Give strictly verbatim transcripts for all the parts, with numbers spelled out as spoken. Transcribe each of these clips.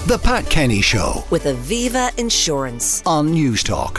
The Pat Kenny Show with Aviva Insurance on Newstalk.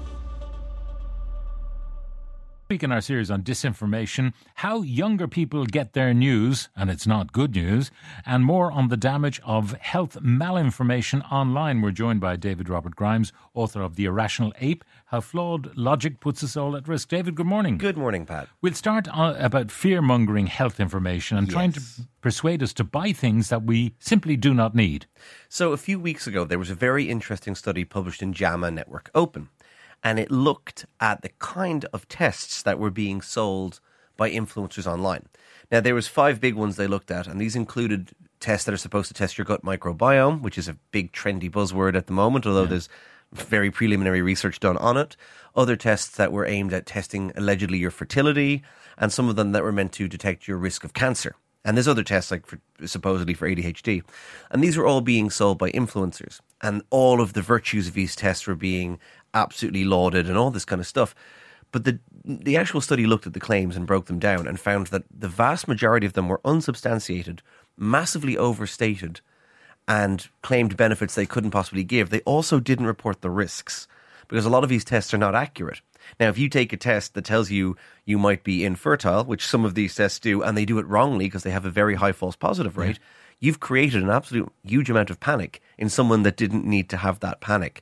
Week in our series on disinformation, how younger people get their news, and it's not good news, and more on the damage of health malinformation online. We're joined by David Robert Grimes, author of The Irrational Ape, How Flawed Logic Puts Us All at Risk. David, good morning. Good morning, Pat. We'll start on, about fear-mongering health information and yes. trying to persuade us to buy things that we simply do not need. So a few weeks ago, there was a very interesting study published in JAMA Network Open. And it looked at the kind of tests that were being sold by influencers online. Now, there was five big ones they looked at, and these included tests that are supposed to test your gut microbiome, which is a big trendy buzzword at the moment, although yeah. there's very preliminary research done on it. Other tests that were aimed at testing allegedly your fertility, and some of them that were meant to detect your risk of cancer. And there's other tests like for, supposedly for A D H D. And these were all being sold by influencers. And all of the virtues of these tests were being absolutely lauded and all this kind of stuff. But the the actual study looked at the claims and broke them down and found that the vast majority of them were unsubstantiated, massively overstated, and claimed benefits they couldn't possibly give. They also didn't report the risks, because a lot of these tests are not accurate. Now, if you take a test that tells you you might be infertile, which some of these tests do, and they do it wrongly because they have a very high false positive rate, yeah. you've created an absolute huge amount of panic in someone that didn't need to have that panic.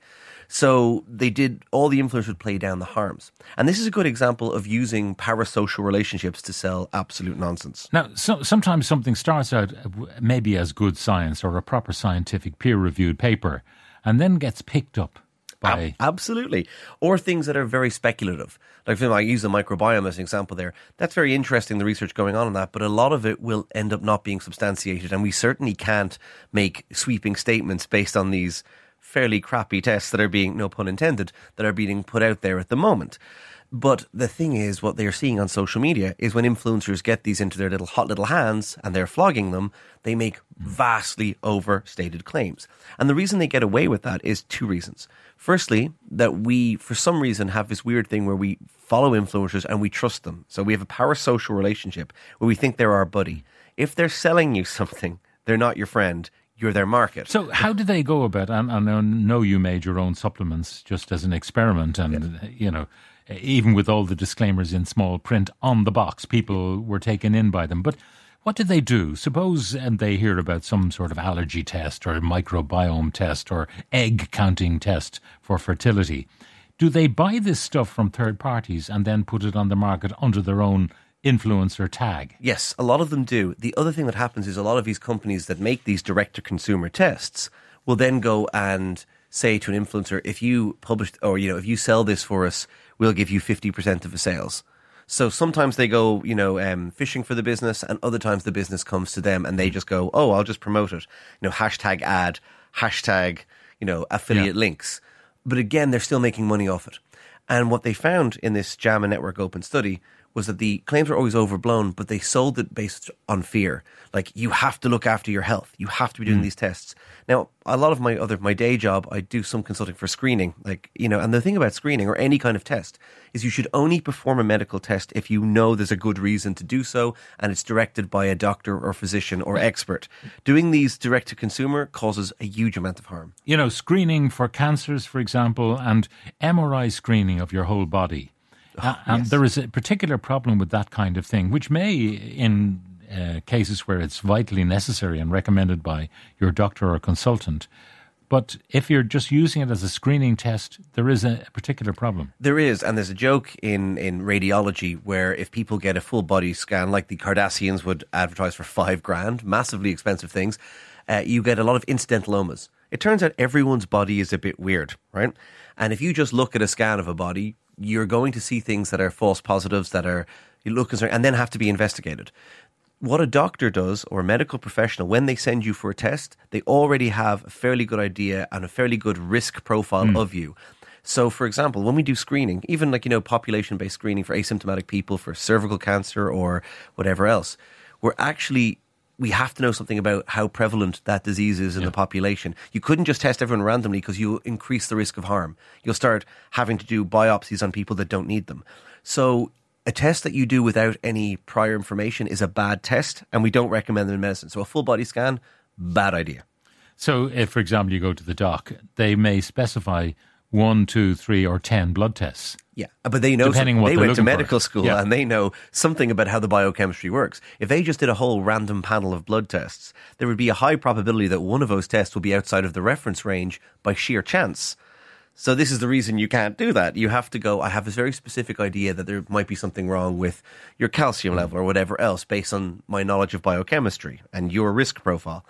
So they did, all the influencers would play down the harms. And this is a good example of using parasocial relationships to sell absolute nonsense. Now, so, sometimes something starts out maybe as good science or a proper scientific peer-reviewed paper and then gets picked up. By... Absolutely. Or things that are very speculative. Like, I use the microbiome as an example there. That's very interesting, the research going on in that, but a lot of it will end up not being substantiated. And we certainly can't make sweeping statements based on these fairly crappy tests that are being, no pun intended, that are being put out there at the moment. But the thing is, what they're seeing on social media is when influencers get these into their little hot little hands and they're flogging them, they make vastly overstated claims. And the reason they get away with that is two reasons. Firstly, that we, for some reason, have this weird thing where we follow influencers and we trust them. So we have a parasocial relationship where we think they're our buddy. If they're selling you something, they're not your friend. You're their market. So how do they go about, and, and I know you made your own supplements just as an experiment, and, yes. you know, even with all the disclaimers in small print on the box, people were taken in by them. But what do they do? Suppose and they hear about some sort of allergy test or microbiome test or egg counting test for fertility. Do they buy this stuff from third parties and then put it on the market under their own influencer tag? Yes, a lot of them do. The other thing that happens is a lot of these companies that make these direct-to-consumer tests will then go and say to an influencer, if you publish, or, you know, if you sell this for us, we'll give you fifty percent of the sales. So sometimes they go, you know, um, fishing for the business, and other times the business comes to them and they just go, oh, I'll just promote it. You know, hashtag ad, hashtag, you know, affiliate yeah. links. But again, they're still making money off it. And what they found in this JAMA Network Open study was that the claims were always overblown, but they sold it based on fear. Like, you have to look after your health. You have to be doing mm. these tests. Now, a lot of my other, my day job, I do some consulting for screening. Like, you know, and the thing about screening or any kind of test is you should only perform a medical test if you know there's a good reason to do so and it's directed by a doctor or physician or expert. Doing these direct to consumer causes a huge amount of harm. You know, screening for cancers, for example, and M R I screening of your whole body. Oh, uh, and yes. there is a particular problem with that kind of thing, which may, in uh, cases where it's vitally necessary and recommended by your doctor or consultant, but if you're just using it as a screening test, there is a particular problem. There is, and there's a joke in, in radiology where if people get a full body scan, like the Kardashians would advertise for five grand, massively expensive things, uh, you get a lot of incidentalomas. It turns out everyone's body is a bit weird, right? And if you just look at a scan of a body, you're going to see things that are false positives that are, you look concerned, and then have to be investigated. What a doctor does, or a medical professional, when they send you for a test, they already have a fairly good idea and a fairly good risk profile mm. of you. So, for example, when we do screening, even like, you know, population-based screening for asymptomatic people for cervical cancer or whatever else, we're actually, we have to know something about how prevalent that disease is in yeah. the population. You couldn't just test everyone randomly because you increase the risk of harm. You'll start having to do biopsies on people that don't need them. So a test that you do without any prior information is a bad test, and we don't recommend them in medicine. So a full body scan, bad idea. So if, for example, you go to the doc, they may specify one, two, three, or ten blood tests. Yeah, but they know Depending some, what they they're went to looking for. medical school Yeah. and they know something about how the biochemistry works. If they just did a whole random panel of blood tests, there would be a high probability that one of those tests will be outside of the reference range by sheer chance. So this is the reason you can't do that. You have to go, I have this very specific idea that there might be something wrong with your calcium level or whatever else based on my knowledge of biochemistry and your risk profile.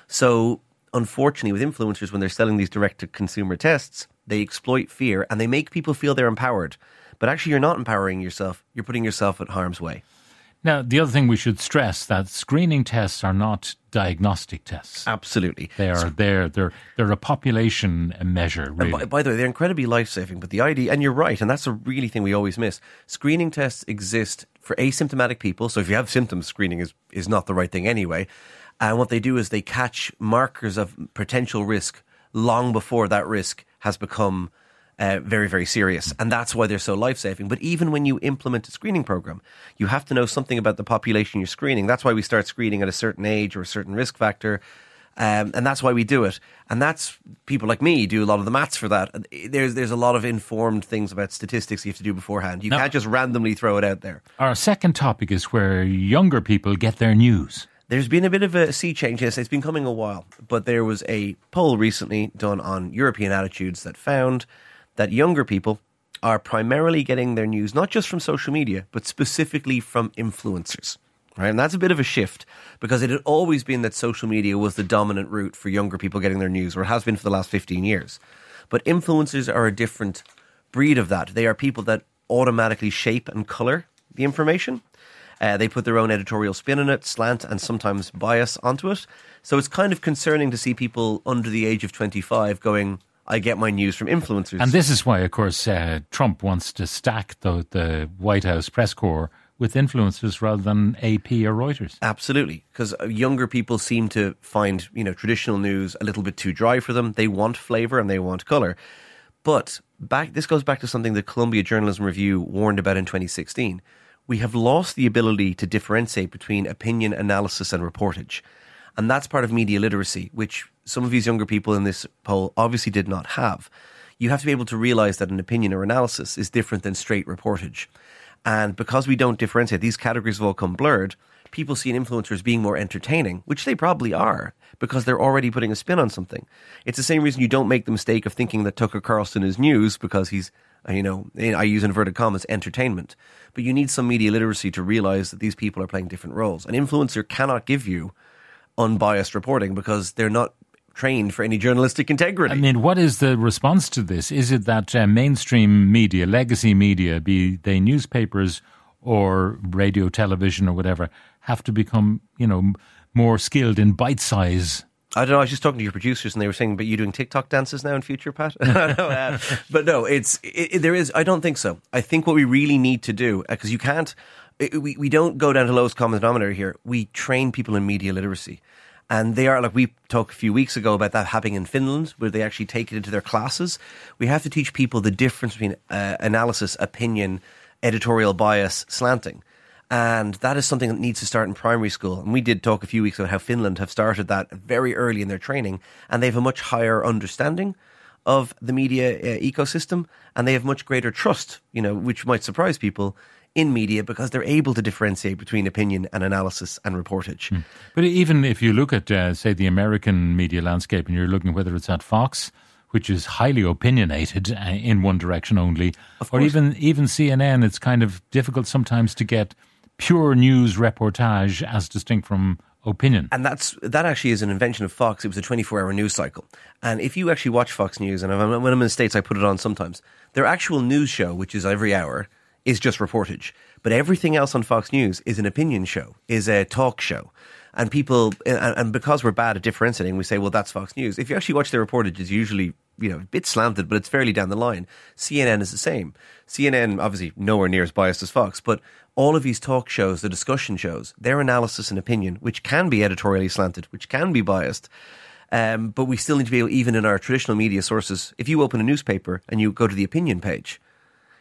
So unfortunately, with influencers, when they're selling these direct-to-consumer tests, they exploit fear and they make people feel they're empowered. But actually, you're not empowering yourself. You're putting yourself at harm's way. Now, the other thing we should stress that screening tests are not diagnostic tests. Absolutely. They are they're they're they're a population measure, really. And by, by the way, they're incredibly life-saving. But the idea, and you're right, and that's a really thing we always miss. Screening tests exist for asymptomatic people. So if you have symptoms, screening is, is not the right thing anyway. And what they do is they catch markers of potential risk long before that risk has become uh, very, very serious. And that's why they're so life-saving. But even when you implement a screening program, you have to know something about the population you're screening. That's why we start screening at a certain age or a certain risk factor. Um, and that's why we do it. And that's, people like me do a lot of the maths for that. There's there's a lot of informed things about statistics you have to do beforehand. You Now, can't just randomly throw it out there. Our second topic is where younger people get their news. There's been a bit of a sea change. Yes, it's been coming a while. But there was a poll recently done on European attitudes that found that younger people are primarily getting their news not just from social media, but specifically from influencers. Right? And that's a bit of a shift because it had always been that social media was the dominant route for younger people getting their news, or it has been for the last fifteen years. But influencers are a different breed of that. They are people that automatically shape and colour the information. Uh, they put their own editorial spin on it, slant and sometimes bias onto it. So it's kind of concerning to see people under the age of twenty-five going, I get my news from influencers. And this is why, of course, uh, Trump wants to stack the, the White House press corps with influencers rather than A P or Reuters. Absolutely, because younger people seem to find, you know, traditional news a little bit too dry for them. They want flavour and they want colour. But back, this goes back to something the Columbia Journalism Review warned about in twenty sixteen. We have lost the ability to differentiate between opinion, analysis and reportage. And that's part of media literacy, which some of these younger people in this poll obviously did not have. You have to be able to realise that an opinion or analysis is different than straight reportage. And because we don't differentiate, these categories have all come blurred. People see influencers as being more entertaining, which they probably are, because they're already putting a spin on something. It's the same reason you don't make the mistake of thinking that Tucker Carlson is news because he's, you know, I use inverted commas, entertainment. But you need some media literacy to realise that these people are playing different roles. An influencer cannot give you unbiased reporting because they're not trained for any journalistic integrity. I mean, what is the response to this? Is it that uh, mainstream media, legacy media, be they newspapers or radio, television or whatever, have to become, you know, more skilled in bite size? I don't know. I was just talking to your producers, and they were saying, "But you doing TikTok dances now in future, Pat?" I don't know, uh, but no, it's it, it, there is. I don't think so. I think what we really need to do, because you can't, it, we we don't go down to lowest common denominator here. We train people in media literacy, and they are like we talked a few weeks ago about that happening in Finland, where they actually take it into their classes. We have to teach people the difference between uh, analysis, opinion, editorial bias, slanting. And that is something that needs to start in primary school. And we did talk a few weeks about how Finland have started that very early in their training. And they have a much higher understanding of the media uh, ecosystem. And they have much greater trust, you know, which might surprise people, in media because they're able to differentiate between opinion and analysis and reportage. Mm. But even if you look at, uh, say, the American media landscape and you're looking whether it's at Fox, which is highly opinionated uh, in one direction only, or even, even C N N, it's kind of difficult sometimes to get pure news reportage as distinct from opinion. And that's that actually is an invention of Fox. It was a twenty-four hour news cycle. And if you actually watch Fox News, and when I'm in the States I put it on sometimes, their actual news show, which is every hour, is just reportage. But everything else on Fox News is an opinion show, is a talk show. And people, and because we're bad at differentiating, we say, well, that's Fox News. If you actually watch their reportage, it's usually, you know, a bit slanted, but it's fairly down the line. C N N is the same. C N N, obviously, nowhere near as biased as Fox, but all of these talk shows, the discussion shows, their analysis and opinion, which can be editorially slanted, which can be biased, um, but we still need to be able, even in our traditional media sources, if you open a newspaper and you go to the opinion page,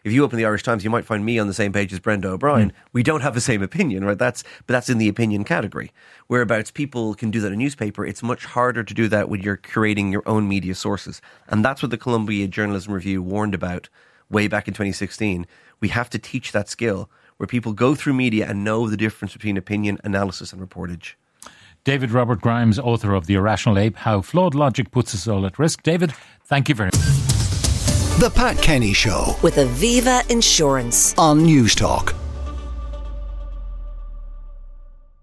if you open the Irish Times, you might find me on the same page as Brenda O'Brien. Mm. We don't have the same opinion, right? That's but that's in the opinion category. Whereabouts people can do that in a newspaper, it's much harder to do that when you're curating your own media sources. And that's what the Columbia Journalism Review warned about way back in twenty sixteen. We have to teach that skill where people go through media and know the difference between opinion, analysis and reportage. David Robert Grimes, author of The Irrational Ape, How Flawed Logic Puts Us All at Risk. David, thank you very much. The Pat Kenny Show with Aviva Insurance on News Talk.